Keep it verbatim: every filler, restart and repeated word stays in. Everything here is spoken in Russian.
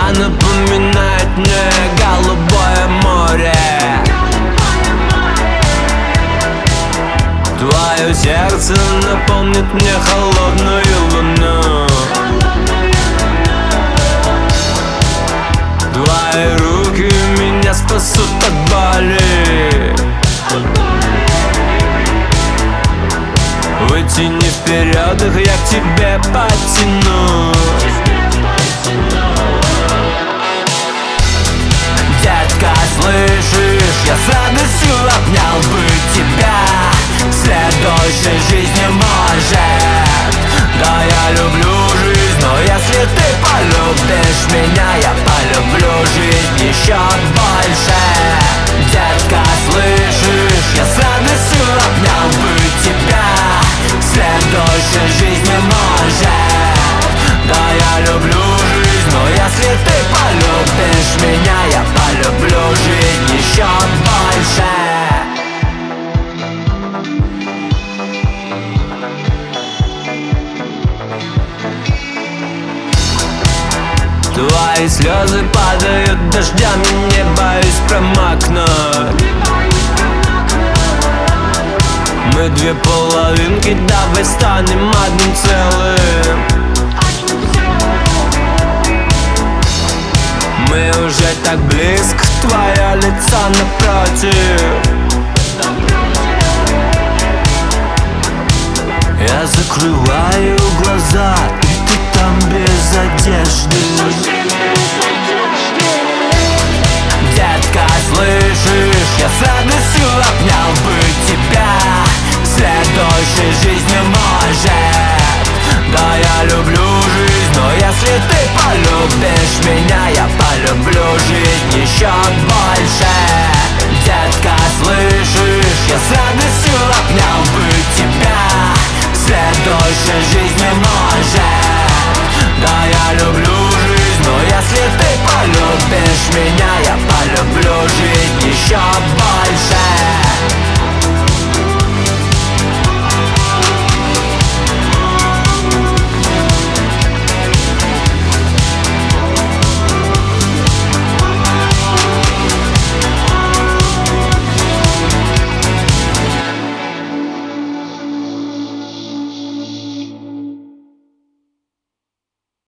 напоминает мне голубое море. Твое сердце напомнит мне холодную луну. Твои руки меня спасут от боли. Вытяни вперед их, я к тебе потянусь. Детка, слышишь, я с радостью обнял бы тебя. В следующей жизни может. Да, я люблю жизнь, но если ты полюбишь меня, я полюблю жизнь еще больше. Детка, слышишь, я с радостью обнял бы тебя. В следующей жизни может. Да, я люблю жизнь, но если ты полюбишь меня, я полюблю жизнь еще больше. Твои слезы падают дождями, не боюсь промокнуть. Мы две половинки, давай станем одним целым. Мы уже так близко, твое лицо напротив. Я закрываю глаза, и ты там без одежды. Детка, слышишь, я с радостью обнял бы тебя. В следующей жизни может. Да, я люблю жизнь, но если ты полюбишь меня, я полюблю жизнь еще больше. Детка, слышишь, я с радостью обнял бы тебя. В следующей жизни может. Да, я люблю жизнь, но если ты полюбишь меня, я